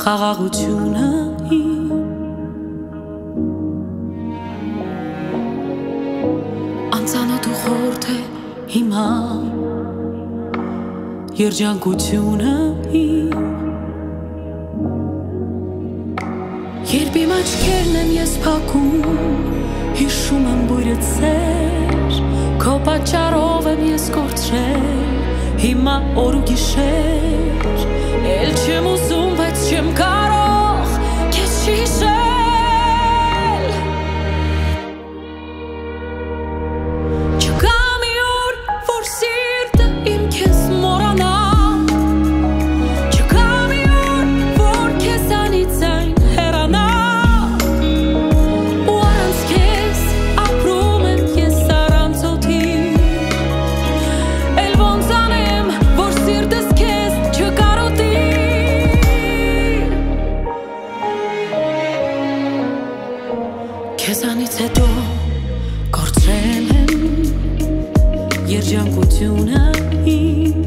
խաղաղությունը իմ անծանոթ ու խորթ է հիմա երջանկությունը իմ երբ իմ աչքերն եմ ես փակում հիշում եմ բույրը ծեր քո պատճառով եմ ես կորցրել հիմա օր ու գիշեր էլ չեմ ուզում բայց չեմ կարող քեզ հիշել չկա մի օր որ սիրտը իմ քեզ մոռանա չկա մի օր որ քեզանից այն հեռանա ու առանց քեզ ապրում եմ ես առանց օդի էլ ոնց անեմ որ սիրտս քեզ չկարոտի քեզանից հետո կորցրել եմ երջանկությունը իմ